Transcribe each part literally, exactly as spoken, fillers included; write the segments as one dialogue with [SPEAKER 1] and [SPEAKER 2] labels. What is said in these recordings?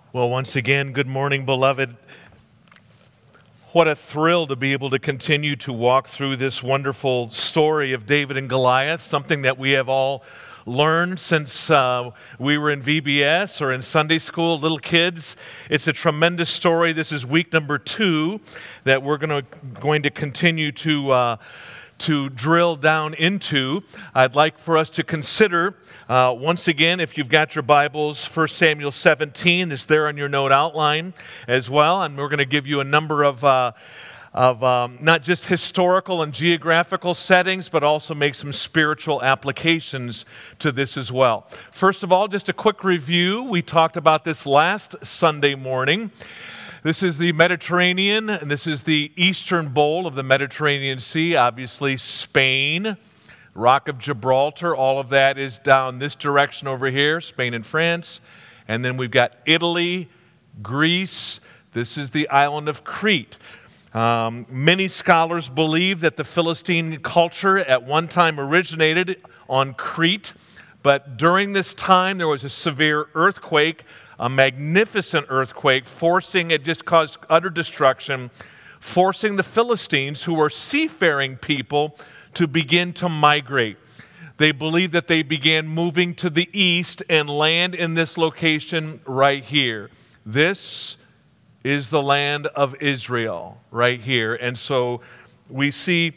[SPEAKER 1] Well, once again, good morning, beloved. What a thrill to be able to continue to walk through this wonderful story of David and Goliath, something that we have all learned since uh, we were in V B S or in Sunday school, little kids. It's a tremendous story. This is week number two that we're gonna, going to continue to uh, to drill down into. I'd like for us to consider, uh, once again, if you've got your Bibles, First Samuel seventeen is there on your note outline as well, and we're going to give you a number of, uh, of um, not just historical and geographical settings, but also make some spiritual applications to this as well. First of all, just a quick review. We talked about this last Sunday morning. This is the Mediterranean, and this is the eastern bowl of the Mediterranean Sea. Obviously, Spain, Rock of Gibraltar, all of that is down this direction over here, Spain and France. And then we've got Italy, Greece. This is the island of Crete. Um, many scholars believe that the Philistine culture at one time originated on Crete, but during this time there was a severe earthquake, a magnificent earthquake, forcing, it just caused utter destruction, forcing the Philistines, who were seafaring people, to begin to migrate. They believe that they began moving to the east and land in this location right here. This is the land of Israel right here. And so we see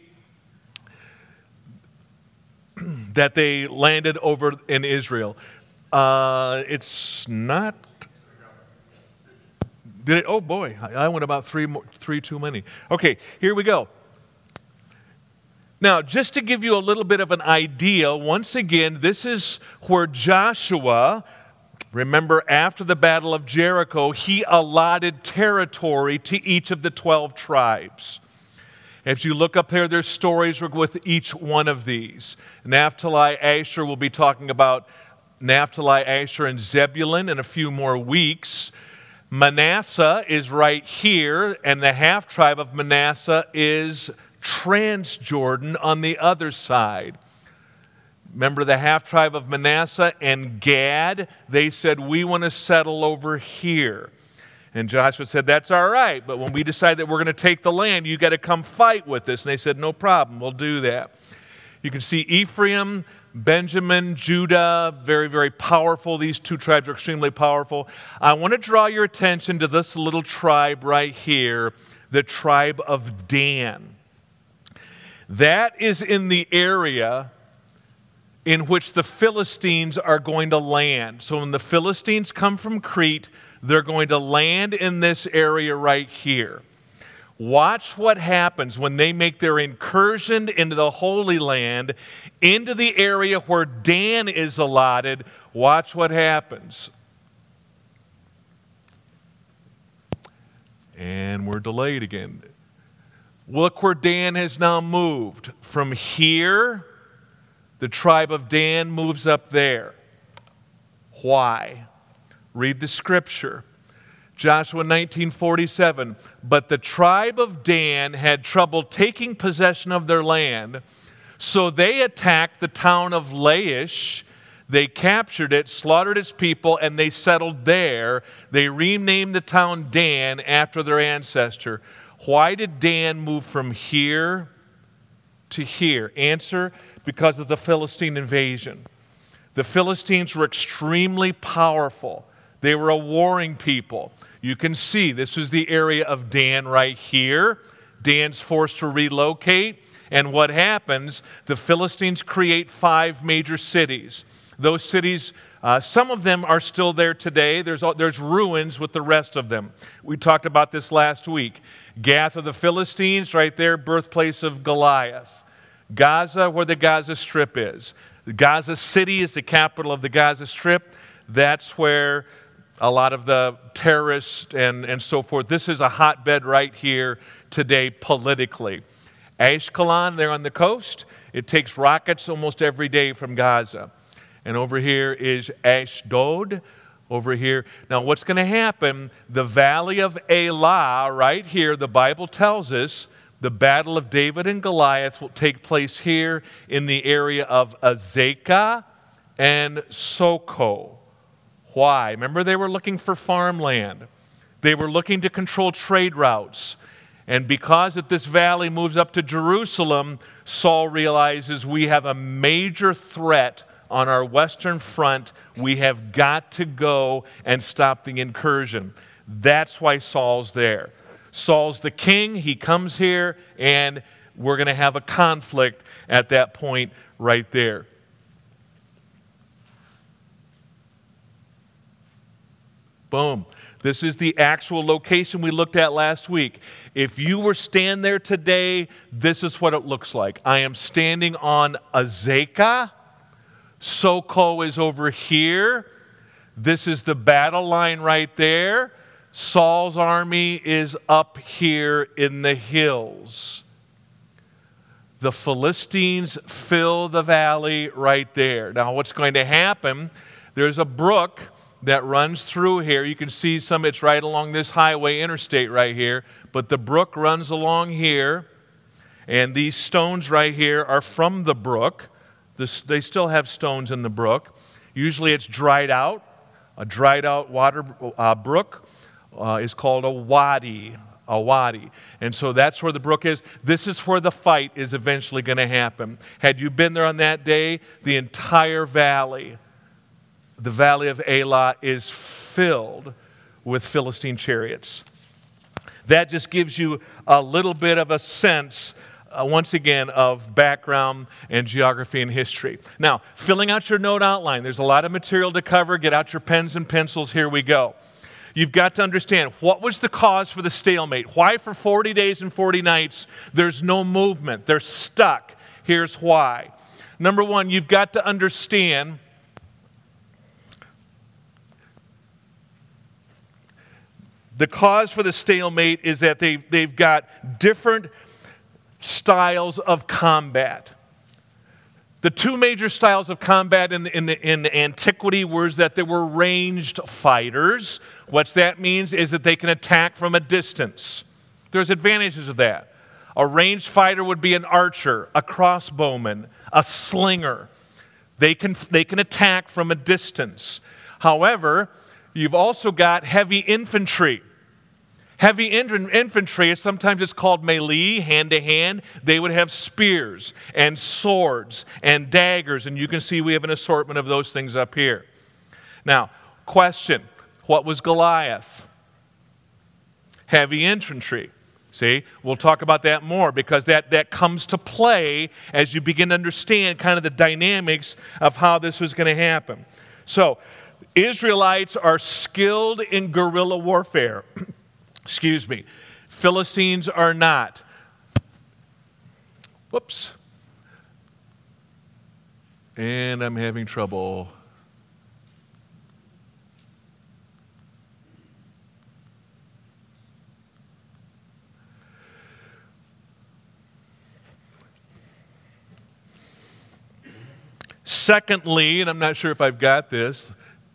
[SPEAKER 1] that they landed over in Israel. Uh, it's not... Did it? Oh boy, I went about three, more, three too many. Okay, here we go. Now, just to give you a little bit of an idea, once again, this is where Joshua, remember after the Battle of Jericho, he allotted territory to each of the twelve tribes. If you look up there, there's stories with each one of these. Naphtali, Asher, we'll be talking about Naphtali, Asher, and Zebulun in a few more weeks. Manasseh is right here, and the half-tribe of Manasseh is Transjordan on the other side. Remember the half-tribe of Manasseh and Gad? They said, we want to settle over here. And Joshua said, that's all right, but when we decide that we're going to take the land, you got to come fight with us. And they said, no problem, we'll do that. You can see Ephraim, Benjamin, Judah, very, very powerful. These two tribes are extremely powerful. I want to draw your attention to this little tribe right here, the tribe of Dan. That is in the area in which the Philistines are going to land. So when the Philistines come from Crete, they're going to land in this area right here. Watch what happens when they make their incursion into the Holy Land, into the area where Dan is allotted. Watch what happens. And we're delayed again. Look where Dan has now moved. From here, the tribe of Dan moves up there. Why? Read the scripture. Joshua nineteen forty-seven, but the tribe of Dan had trouble taking possession of their land, so they attacked the town of Laish. They captured it, slaughtered its people, and they settled there. They renamed the town Dan after their ancestor. Why did Dan move from here to here? Answer, because of the Philistine invasion. The Philistines were extremely powerful. They were a warring people. You can see this is the area of Dan right here. Dan's forced to relocate. And what happens? The Philistines create five major cities. Those cities, uh, some of them are still there today. There's, there's ruins with the rest of them. We talked about this last week. Gath of the Philistines, right there, birthplace of Goliath. Gaza, where the Gaza Strip is. The Gaza City is the capital of the Gaza Strip. That's where a lot of the terrorists and, and so forth. This is a hotbed right here today politically. Ashkelon, there on the coast, it takes rockets almost every day from Gaza. And over here is Ashdod, over here. Now what's going to happen, the valley of Elah, right here, the Bible tells us, the battle of David and Goliath will take place here in the area of Azekah and Soko. Why? Remember, they were looking for farmland. They were looking to control trade routes. And because that this valley moves up to Jerusalem, Saul realizes we have a major threat on our western front. We have got to go and stop the incursion. That's why Saul's there. Saul's the king. He comes here, and we're going to have a conflict at that point right there. Boom. This is the actual location we looked at last week. If you were standing there today, this is what it looks like. I am standing on Azekah. Soko is over here. This is the battle line right there. Saul's army is up here in the hills. The Philistines fill the valley right there. Now, what's going to happen, there's a brook that runs through here. You can see some, it's right along this highway interstate right here, but the brook runs along here, and these stones right here are from the brook. This, they still have stones in the brook. Usually it's dried out. A dried out water uh, brook uh, is called a wadi, a wadi. And so that's where the brook is. This is where the fight is eventually going to happen. Had you been there on that day, the entire valley, the valley of Elah, is filled with Philistine chariots. That just gives you a little bit of a sense, uh, once again, of background and geography and history. Now, filling out your note outline, there's a lot of material to cover. Get out your pens and pencils. Here we go. You've got to understand, what was the cause for the stalemate? Why for forty days and forty nights there's no movement? They're stuck. Here's why. Number one, you've got to understand the cause for the stalemate is that they've, they've got different styles of combat. The two major styles of combat in, the, in, the, in antiquity was that there were ranged fighters. What that means is that they can attack from a distance. There's advantages of that. A ranged fighter would be an archer, a crossbowman, a slinger. They can, they can attack from a distance. However, you've also got heavy infantry. Heavy infantry, sometimes it's called melee, hand-to-hand. They would have spears and swords and daggers, and you can see we have an assortment of those things up here. Now, question, what was Goliath? Heavy infantry. See, we'll talk about that more because that, that comes to play as you begin to understand kind of the dynamics of how this was going to happen. So, Israelites are skilled in guerrilla warfare. Excuse me. Philistines are not. Whoops. And I'm having trouble. Secondly, and I'm not sure if I've got this,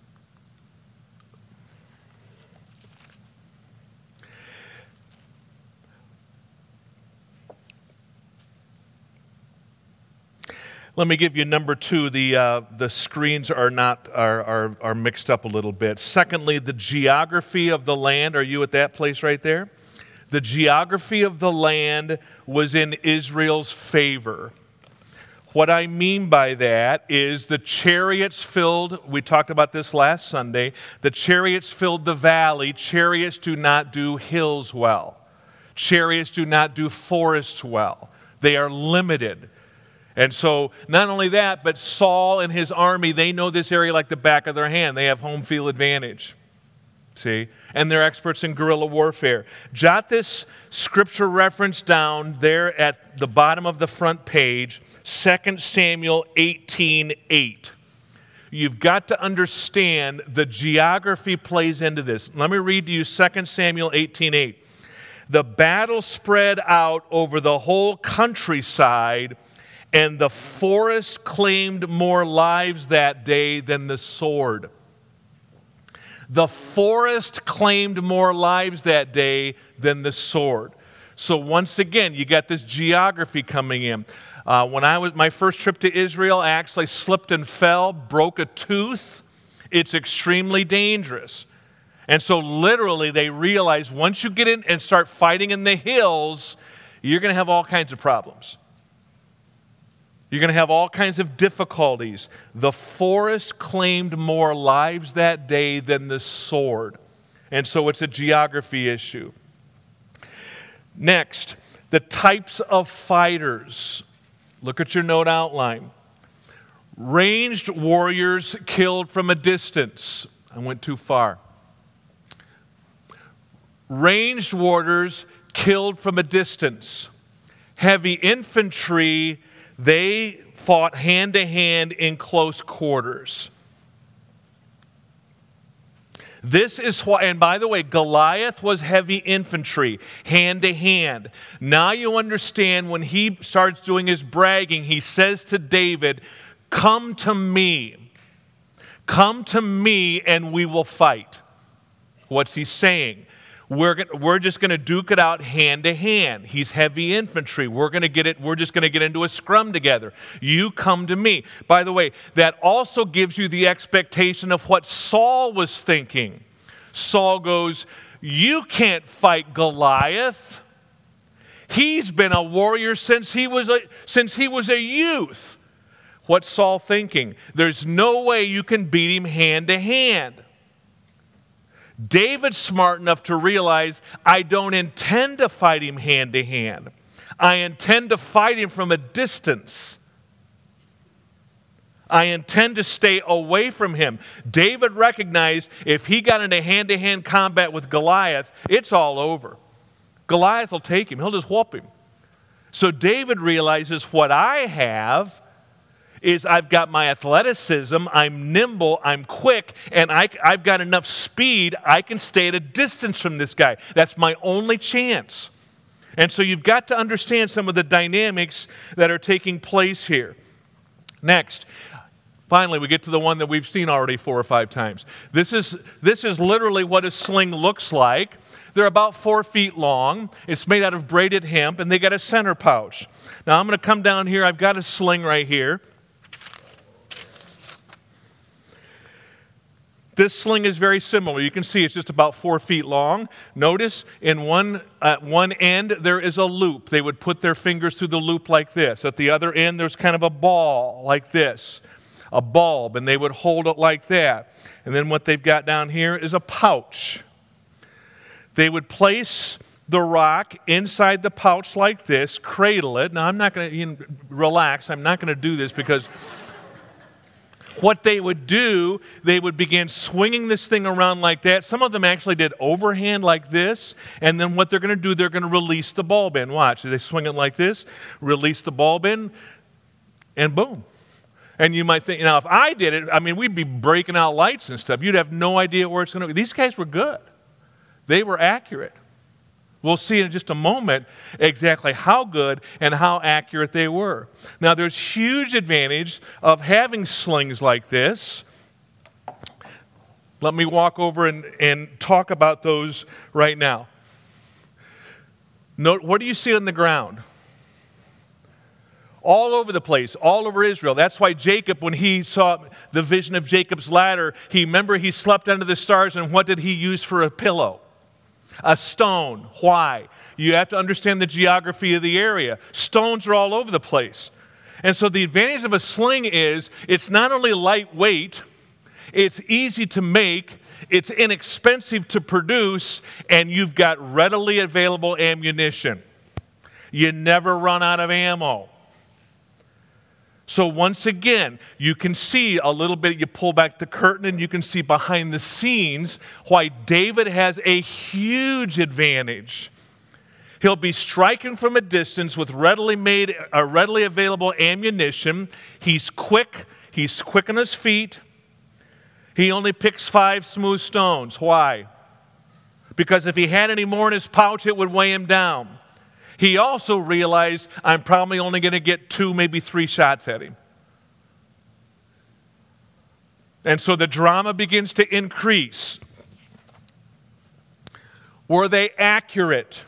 [SPEAKER 1] let me give you number two. The, uh, the screens are not are, are, are mixed up a little bit. Secondly, the geography of the land. Are you at that place right there? The geography of the land was in Israel's favor. What I mean by that is the chariots filled, we talked about this last Sunday, the chariots filled the valley. Chariots do not do hills well. Chariots do not do forests well. They are limited. And so not only that, but Saul and his army, they know this area like the back of their hand. They have home field advantage. See? And they're experts in guerrilla warfare. Jot this scripture reference down there at the bottom of the front page, Second Samuel eighteen eight. You've got to understand the geography plays into this. Let me read to you Second Samuel eighteen eight. The battle spread out over the whole countryside, and the forest claimed more lives that day than the sword. The forest claimed more lives that day than the sword. So once again, you got this geography coming in. Uh, when I was my first trip to Israel, I actually slipped and fell, broke a tooth, It's extremely dangerous. And so literally they realize once you get in and start fighting in the hills, you're going to have all kinds of problems. You're going to have all kinds of difficulties. The forest claimed more lives that day than the sword. And so it's a geography issue. Next, the types of fighters. Look at your note outline. Ranged warriors killed from a distance. I went too far. Ranged warriors killed from a distance. Heavy infantry, they fought hand to hand in close quarters. This is why, and by the way, Goliath was heavy infantry, hand to hand. Now you understand when he starts doing his bragging, he says to David, "Come to me. Come to me and we will fight." What's he saying? We're, gonna, we're just going to duke it out hand to hand. He's heavy infantry. We're going to get it. We're just going to get into a scrum together. You come to me. By the way, that also gives you the expectation of what Saul was thinking. Saul goes, "You can't fight Goliath. He's been a warrior since he was a, since he was a youth." What's Saul thinking? There's no way you can beat him hand to hand. David's smart enough to realize, I don't intend to fight him hand to hand. I intend to fight him from a distance. I intend to stay away from him. David recognized if he got into hand-to-hand combat with Goliath, it's all over. Goliath will take him. He'll just whoop him. So David realizes what I have is I've got my athleticism, I'm nimble, I'm quick, and I, I've got enough speed, I can stay at a distance from this guy. That's my only chance. And so you've got to understand some of the dynamics that are taking place here. Next, finally, we get to the one that we've seen already four or five times. This is, this is literally what a sling looks like. They're about four feet long. It's made out of braided hemp, and they got a center pouch. Now, I'm going to come down here. I've got a sling right here. This sling is very similar. You can see it's just about four feet long. Notice in one, at one end there is a loop. They would put their fingers through the loop like this. At the other end there's kind of a ball like this, a bulb, and they would hold it like that. And then what they've got down here is a pouch. They would place the rock inside the pouch like this, cradle it. Now I'm not going to, you know, relax, I'm not going to do this because what they would do, they would begin swinging this thing around like that. Some of them actually did overhand like this. And then what they're going to do, they're going to release the bulb in. Watch. They swing it like this, release the bulb in, and boom. And you might think, you know, if I did it, I mean, we'd be breaking out lights and stuff. You'd have no idea where it's going to go. These guys were good. They were accurate. We'll see in just a moment exactly how good and how accurate they were. Now, there's huge advantage of having slings like this. Let me walk over and, and talk about those right now. Note, what do you see on the ground? All over the place, all over Israel. That's why Jacob, when he saw the vision of Jacob's ladder, he remember he slept under the stars, and what did he use for a pillow? A stone. Why? You have to understand the geography of the area. Stones are all over the place. And so the advantage of a sling is it's not only lightweight, it's easy to make, it's inexpensive to produce, and you've got readily available ammunition. You never run out of ammo. So once again, you can see a little bit, you pull back the curtain and you can see behind the scenes why David has a huge advantage. He'll be striking from a distance with readily made, uh, readily available ammunition. He's quick. He's quick on his feet. He only picks five smooth stones. Why? Because if he had any more in his pouch, it would weigh him down. He also realized, I'm probably only going to get two, maybe three shots at him. And so the drama begins to increase. Were they accurate?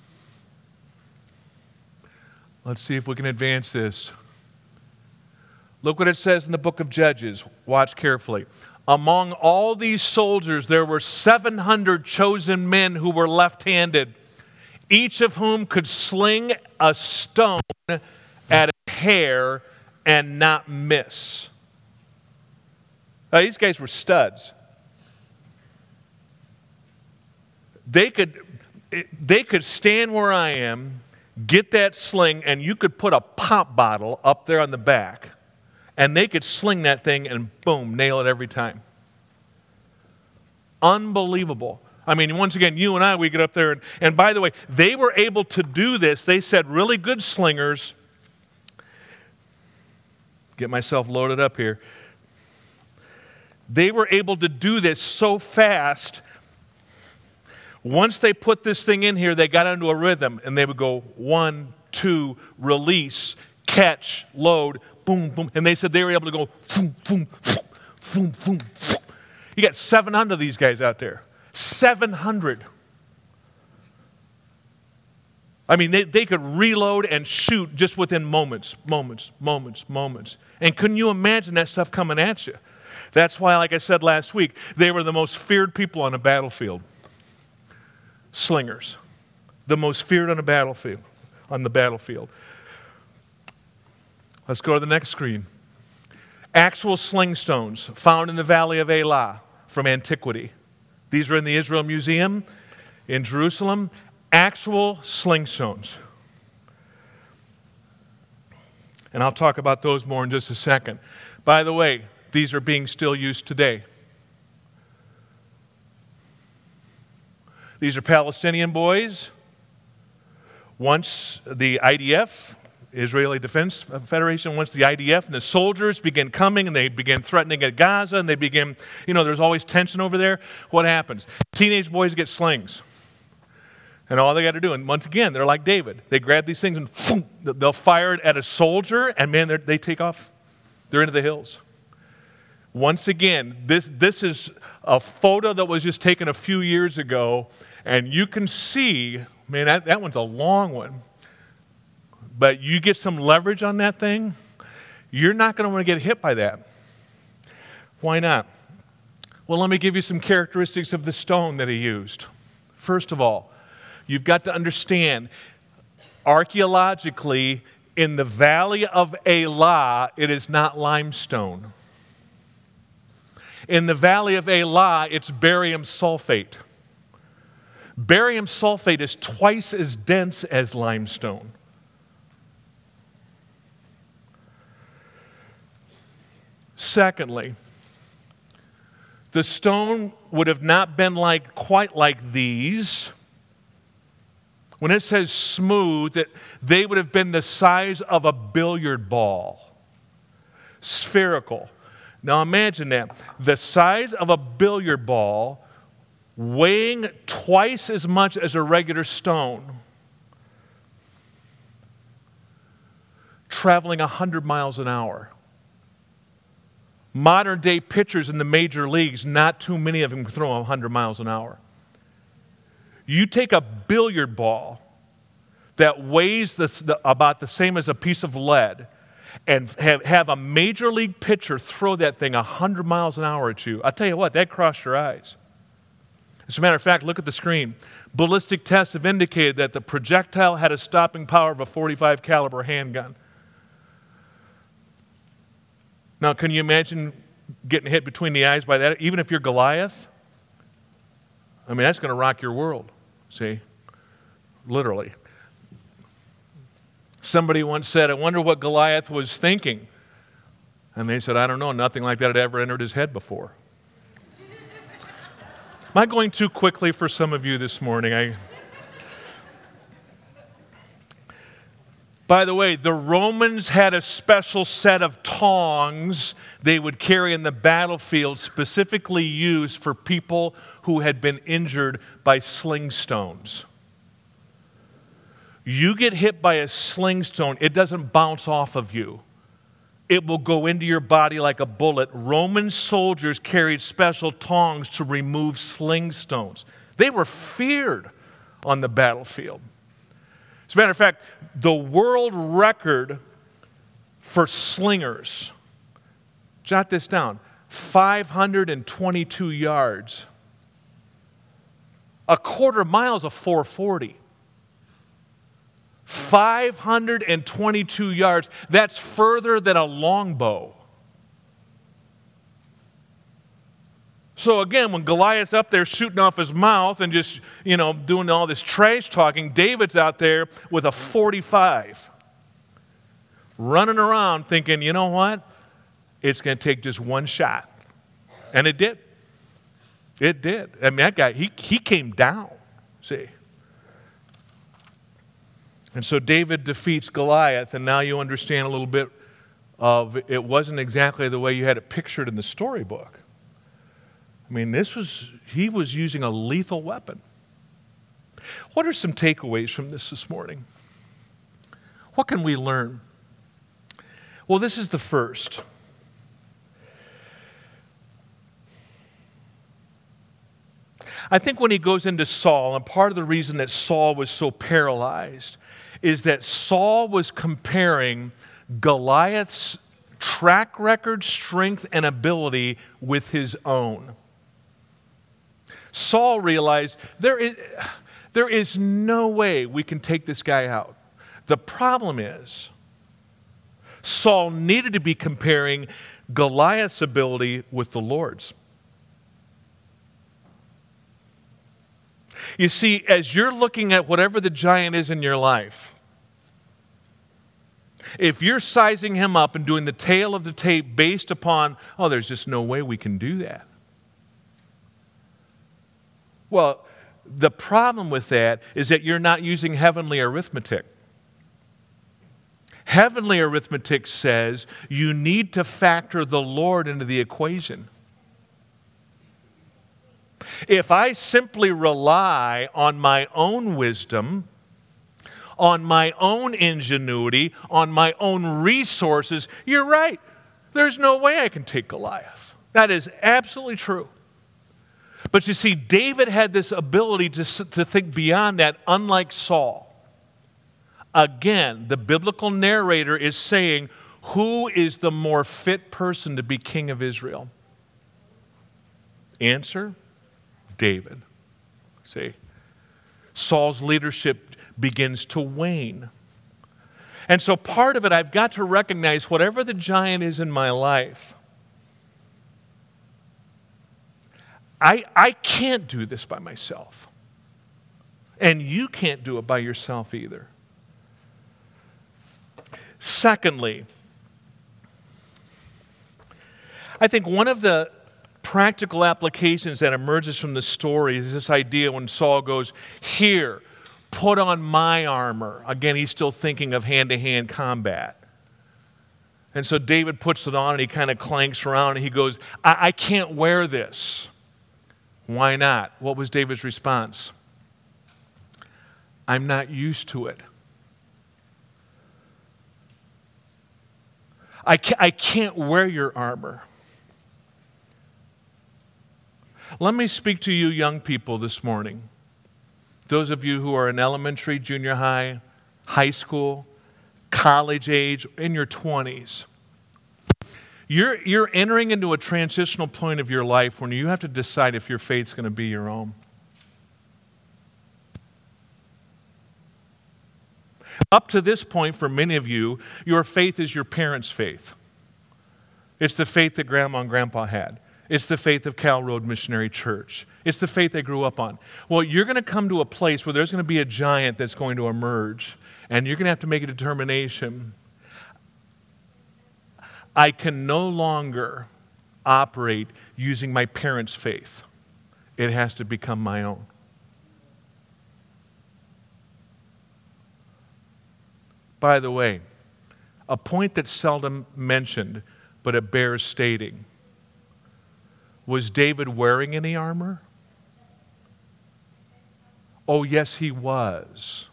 [SPEAKER 1] Let's see if we can advance this. Look what it says in the book of Judges. Watch carefully. Among all these soldiers, there were seven hundred chosen men who were left-handed, each of whom could sling a stone at a hair and not miss. Now, these guys were studs. They could, they could stand where I am, get that sling, and you could put a pop bottle up there on the back, and they could sling that thing and boom, nail it every time. Unbelievable. I mean, once again, you and I, we get up there, and, and by the way, they were able to do this. They said really good slingers. Get myself loaded up here. They were able to do this so fast. Once they put this thing in here, they got into a rhythm, and they would go one, two, release, catch, load, boom, boom. And they said they were able to go boom, boom, boom, boom, boom. You got seven hundred of these guys out there. seven hundred. I mean, they, they could reload and shoot just within moments, moments, moments, moments. And couldn't you imagine that stuff coming at you? That's why, like I said last week, they were the most feared people on a battlefield. Slingers. The most feared on a battlefield, on the battlefield. Let's go to the next screen. Actual sling stones found in the Valley of Elah from antiquity. These are in the Israel Museum in Jerusalem. Actual sling stones. And I'll talk about those more in just a second. By the way, these are being still used today. These are Palestinian boys. Once the I D F, Israeli Defense Federation, once the I D F and the soldiers begin coming and they begin threatening at Gaza and they begin, you know, there's always tension over there. What happens? Teenage boys get slings. And all they got to do, and once again, they're like David. They grab these things and boom, they'll fire it at a soldier, and man, they take off. They're into the hills. Once again, this, this is a photo that was just taken a few years ago, and you can see, man, that, that one's a long one. But you get some leverage on that thing, you're not going to want to get hit by that. Why not? Well, let me give you some characteristics of the stone that he used. First of all, you've got to understand, archaeologically, in the Valley of Elah, it is not limestone. In the Valley of Elah, it's barium sulfate. Barium sulfate is twice as dense as limestone. Secondly, the stone would have not been like quite like these. When it says smooth, that they would have been the size of a billiard ball. Spherical. Now imagine that. The size of a billiard ball, weighing twice as much as a regular stone, traveling one hundred miles an hour. Modern day pitchers in the major leagues, not too many of them can throw one hundred miles an hour. You take a billiard ball that weighs this, the, about the same as a piece of lead and have, have a major league pitcher throw that thing one hundred miles an hour at you. I'll tell you what, that crossed your eyes. As a matter of fact, look at the screen. Ballistic tests have indicated that the projectile had a stopping power of a forty-five caliber handgun. Now, can you imagine getting hit between the eyes by that? Even if you're Goliath? I mean, that's going to rock your world, see? Literally. Somebody once said, I wonder what Goliath was thinking. And they said, I don't know, nothing like that had ever entered his head before. Am I going too quickly for some of you this morning? I... By the way, the Romans had a special set of tongs they would carry in the battlefield, specifically used for people who had been injured by sling stones. You get hit by a sling stone, it doesn't bounce off of you. It will go into your body like a bullet. Roman soldiers carried special tongs to remove sling stones. They were feared on the battlefield. As a matter of fact, the world record for slingers Jot this down. five hundred twenty-two yards. A quarter mile is a four forty. five hundred twenty-two yards. That's further than a longbow. So again, when Goliath's up there shooting off his mouth and just, you know, doing all this trash talking, David's out there with a forty-five. Running around thinking, you know what? It's going to take just one shot. And it did. It did. I mean, that guy, he, he came down, see. And so David defeats Goliath, and now you understand a little bit of it wasn't exactly the way you had it pictured in the storybook. I mean, this was, he was using a lethal weapon. What are some takeaways from this this morning? What can we learn? Well, this is the first. I think when he goes into Saul, and part of the reason that Saul was so paralyzed is that Saul was comparing Goliath's track record, strength, and ability with his own. Saul realized there is, there is no way we can take this guy out. The problem is, Saul needed to be comparing Goliath's ability with the Lord's. You see, as you're looking at whatever the giant is in your life, if you're sizing him up and doing the tail of the tape based upon, oh, there's just no way we can do that. Well, the problem with that is that you're not using heavenly arithmetic. Heavenly arithmetic says you need to factor the Lord into the equation. If I simply rely on my own wisdom, on my own ingenuity, on my own resources, you're right. There's no way I can take Goliath. That is absolutely true. But you see, David had this ability to, to think beyond that, unlike Saul. Again, the biblical narrator is saying, who is the more fit person to be king of Israel? Answer, David. See, Saul's leadership begins to wane. And so part of it, I've got to recognize whatever the giant is in my life, I, I can't do this by myself. And you can't do it by yourself either. Secondly, I think one of the practical applications that emerges from the story is this idea when Saul goes, here, put on my armor. Again, he's still thinking of hand-to-hand combat. And so David puts it on and he kind of clanks around and he goes, I, I can't wear this. Why not? What was David's response? I'm not used to it. I can't, I can't wear your armor. Let me speak to you young people this morning. Those of you who are in elementary, junior high, high school, college age, in your twenties. You're, you're entering into a transitional point of your life when you have to decide if your faith's going to be your own. Up to this point, for many of you, your faith is your parents' faith. It's the faith that Grandma and Grandpa had. It's the faith of Cal Road Missionary Church. It's the faith they grew up on. Well, you're going to come to a place where there's going to be a giant that's going to emerge, and you're going to have to make a determination. I can no longer operate using my parents' faith. It has to become my own. By the way, a point that's seldom mentioned, but it bears stating. Was David wearing any armor? Oh, yes, he was.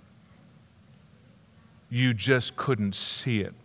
[SPEAKER 1] You just couldn't see it.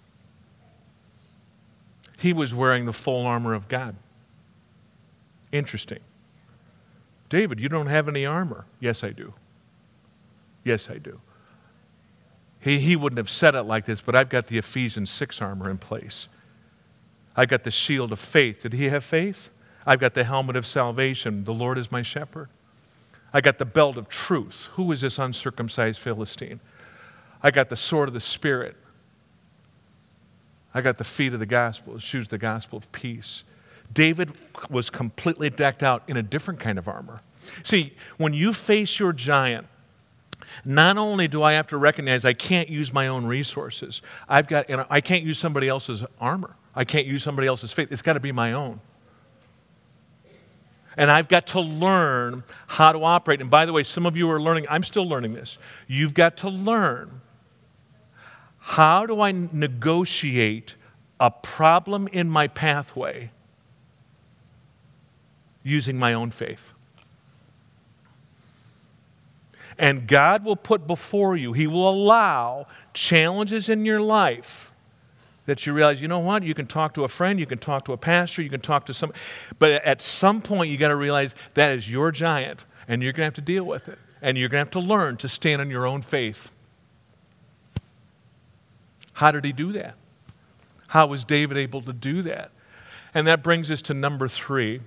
[SPEAKER 1] He was wearing the full armor of God. Interesting. David, you don't have any armor. Yes, I do. Yes, I do. He, he wouldn't have said it like this, but I've got the Ephesians six armor in place. I got the shield of faith. Did he have faith? I've got the helmet of salvation. The Lord is my shepherd. I got the belt of truth. Who is this uncircumcised Philistine? I got the sword of the Spirit. I got the feet of the gospel, the shoes of the gospel of peace. David was completely decked out in a different kind of armor. See, when you face your giant, not only do I have to recognize I can't use my own resources, I've got, and I can't use somebody else's armor. I can't use somebody else's faith. It's got to be my own. And I've got to learn how to operate. And by the way, some of you are learning, I'm still learning this. You've got to learn, how do I negotiate a problem in my pathway using my own faith? And God will put before you, He will allow challenges in your life that you realize, you know what, you can talk to a friend, you can talk to a pastor, you can talk to some, but at some point you got to realize that is your giant, and you're going to have to deal with it. And you're going to have to learn to stand on your own faith. How did he do that? How was David able to do that? And that brings us to number three.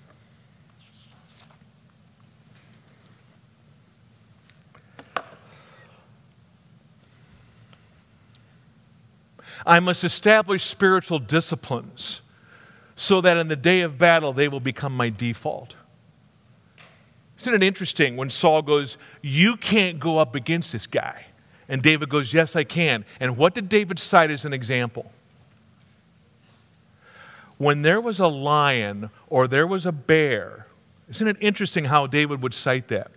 [SPEAKER 1] I must establish spiritual disciplines so that in the day of battle they will become my default. Isn't it interesting when Saul goes, you can't go up against this guy? And David goes, yes, I can. And what did David cite as an example? When there was a lion or there was a bear, isn't it interesting how David would cite that?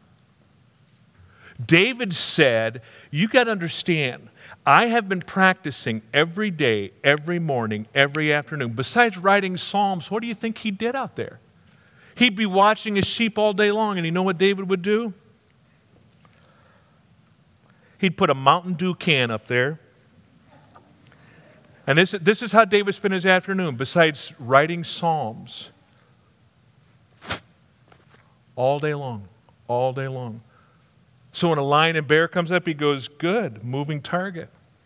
[SPEAKER 1] David said, you got to understand, I have been practicing every day, every morning, every afternoon. Besides writing Psalms, what do you think he did out there? He'd be watching his sheep all day long, and you know what David would do? He'd put a Mountain Dew can up there. And this, this is how David spent his afternoon, besides writing Psalms. All day long, all day long. So when a lion and bear comes up, he goes, good, moving target.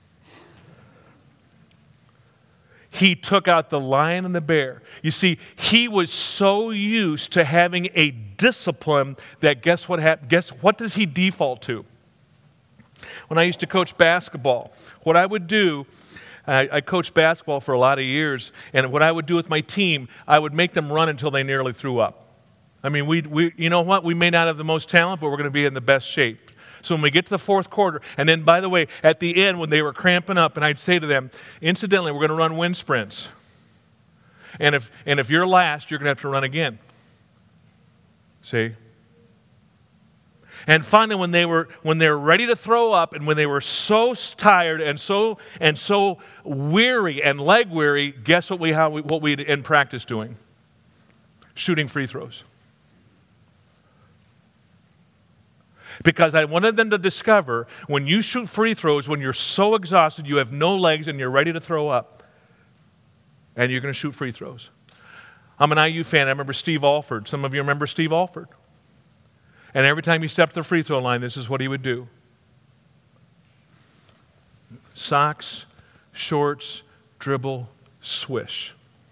[SPEAKER 1] He took out the lion and the bear. You see, he was so used to having a discipline that guess what hap- guess what does he default to? When I used to coach basketball, what I would do, I, I coached basketball for a lot of years, and what I would do with my team, I would make them run until they nearly threw up. I mean, we, we, you know what? We may not have the most talent, but we're going to be in the best shape. So when we get to the fourth quarter, and then, by the way, at the end when they were cramping up, and I'd say to them, incidentally, we're going to run wind sprints. And if, and if you're last, you're going to have to run again. See? And finally, when they were when they were ready to throw up, and when they were so tired and so and so weary and leg weary, guess what we how we, what we in practice doing? Shooting free throws. Because I wanted them to discover when you shoot free throws, when you're so exhausted, you have no legs, and you're ready to throw up, and you're going to shoot free throws. I'm an I U fan. I remember Steve Alford. Some of you remember Steve Alford. And every time he stepped the free throw line, this is what he would do. Socks, shorts, dribble, swish.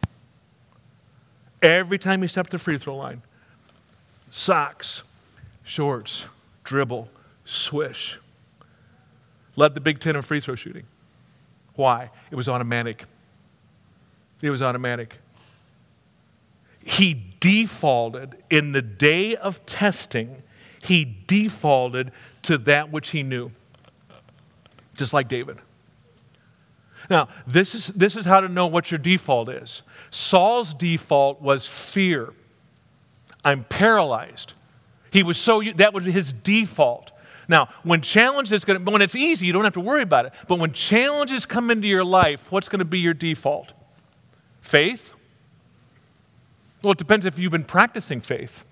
[SPEAKER 1] Every time he stepped the free throw line, socks, shorts, dribble, swish. Led the Big Ten in free throw shooting. Why? It was automatic. It was automatic. He defaulted in the day of testing. He defaulted to that which he knew. Just like David. Now, this is, this is how to know what your default is. Saul's default was fear. I'm paralyzed. He was so, that was his default. Now, when challenge is going to, when it's easy, you don't have to worry about it. But when challenges come into your life, what's going to be your default? Faith? Well, it depends if you've been practicing faith.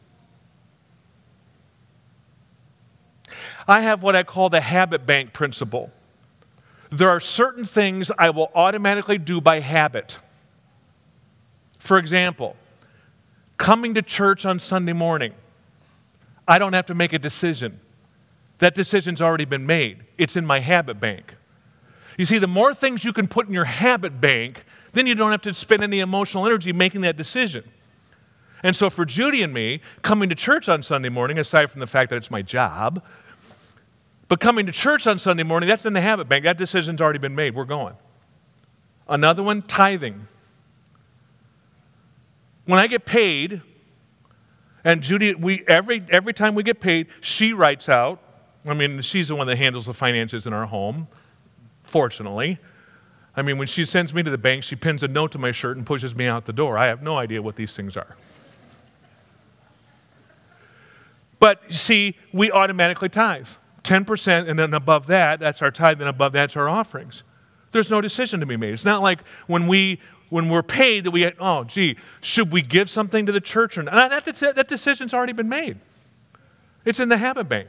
[SPEAKER 1] I have what I call the habit bank principle. There are certain things I will automatically do by habit. For example, coming to church on Sunday morning. I don't have to make a decision. That decision's already been made. It's in my habit bank. You see, the more things you can put in your habit bank, Then you don't have to spend any emotional energy making that decision. And so for Judy and me, coming to church on Sunday morning, aside from the fact that it's my job, but coming to church on Sunday morning, that's in the habit bank. That decision's already been made. We're going. Another one, tithing. When I get paid, and Judy, we every every time we get paid, she writes out. I mean, she's the one that handles the finances in our home, fortunately. I mean, when she sends me to the bank, she pins a note to my shirt and pushes me out the door. I have no idea what these things are. But you see, we automatically tithe. ten percent, and then above that, that's our tithe, and above that's our offerings. There's no decision to be made. It's not like when, we, when we're paid that we, oh, gee, should we give something to the church or not? That, that, that decision's already been made. It's in the habit bank.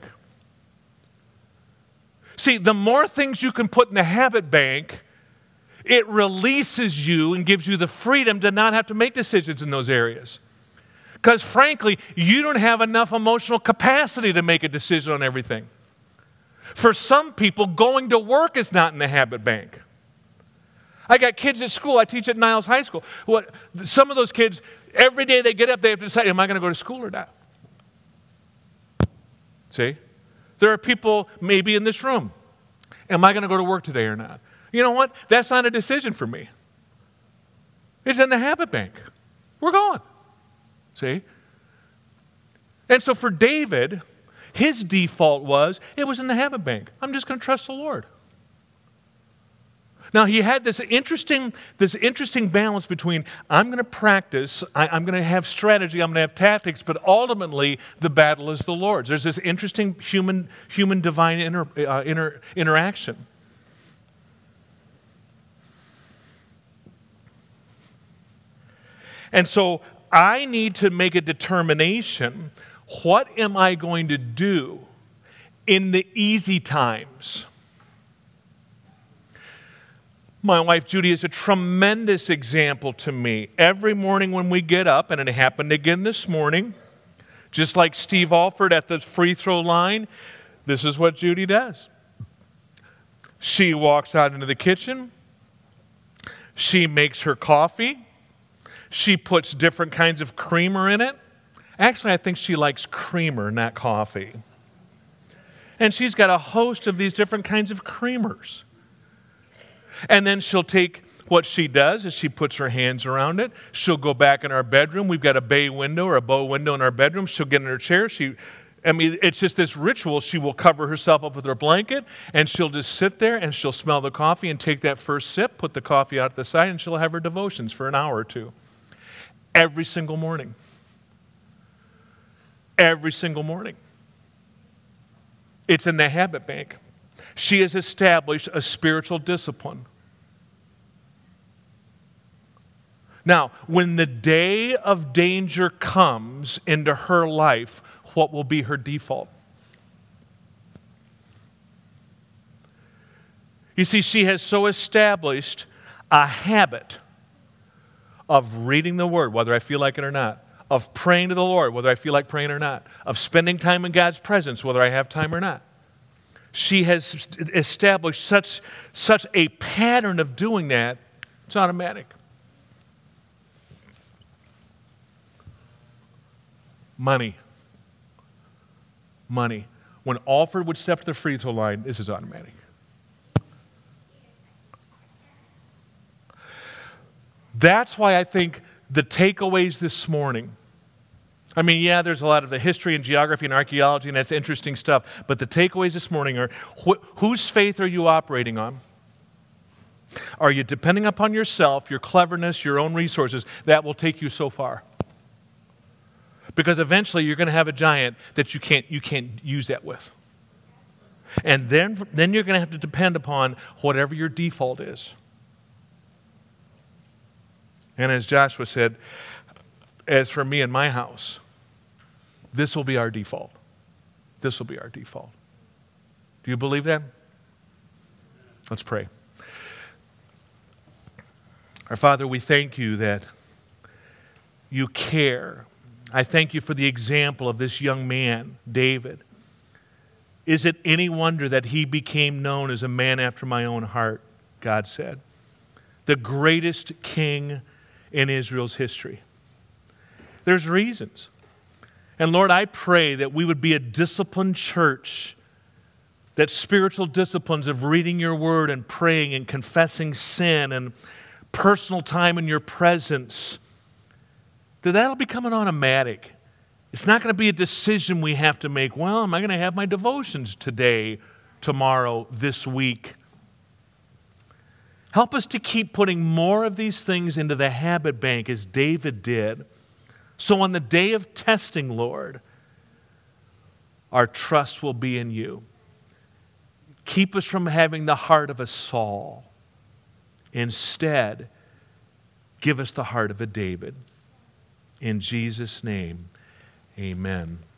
[SPEAKER 1] See, the more things you can put in the habit bank, it releases you and gives you the freedom to not have to make decisions in those areas. Because frankly, you don't have enough emotional capacity to make a decision on everything. For some people, going to work is not in the habit bank. I got kids at school. I teach at Niles High School. What, some of those kids, every day they get up, they have to decide, am I going to go to school or not? See? There are people maybe in this room. Am I going to go to work today or not? You know what? That's not a decision for me. It's in the habit bank. We're going. See? And so for David, his default was, it was in the habit bank. I'm just going to trust the Lord. Now, he had this interesting, this interesting balance between, I'm going to practice, I, I'm going to have strategy, I'm going to have tactics, but ultimately, the battle is the Lord's. There's this interesting human, human divine inter, uh, inter, interaction. And so, I need to make a determination, what am I going to do in the easy times? My wife Judy is a tremendous example to me. Every morning when we get up, and it happened again this morning, just like Steve Alford at the free throw line, this is what Judy does. She walks out into the kitchen, she makes her coffee, she puts different kinds of creamer in it. Actually, I think she likes creamer, not coffee. And she's got a host of these different kinds of creamers. And then she'll take what she does is she puts her hands around it. She'll go back in our bedroom. We've got a bay window or a bow window in our bedroom. She'll get in her chair. She, I mean, it's just this ritual. She will cover herself up with her blanket, and she'll just sit there, and she'll smell the coffee and take that first sip, put the coffee out to the side, and she'll have her devotions for an hour or two. Every single morning. Every single morning. It's in the habit bank. She has established a spiritual discipline. Now, when the day of danger comes into her life, what will be her default? You see, she has so established a habit of reading the Word, whether I feel like it or not, of praying to the Lord, whether I feel like praying or not, of spending time in God's presence, whether I have time or not. She has established such, such a pattern of doing that, it's automatic. Money. Money. When Alfred would step to the free throw line, this is automatic. That's why I think the takeaways this morning, I mean, yeah, there's a lot of the history and geography and archaeology, and that's interesting stuff, but the takeaways this morning are, wh- whose faith are you operating on? Are you depending upon yourself, your cleverness, your own resources? That will take you so far. Because eventually you're going to have a giant that you can't, you can't use that with. And then, then you're going to have to depend upon whatever your default is. And as Joshua said, as for me and my house, this will be our default. This will be our default. Do you believe that? Let's pray. Our Father, we thank you that you care. I thank you for the example of this young man, David. Is it any wonder that he became known as a man after my own heart, God said. the greatest king in Israel's history. There's reasons. And Lord, I pray that we would be a disciplined church, that spiritual disciplines of reading your word and praying and confessing sin and personal time in your presence, that that'll become an automatic. It's not going to be a decision we have to make. Well, am I going to have my devotions today, tomorrow, this week? Help us to keep putting more of these things into the habit bank as David did. So on the day of testing, Lord, our trust will be in you. Keep us from having the heart of a Saul. Instead, give us the heart of a David. In Jesus' name, amen.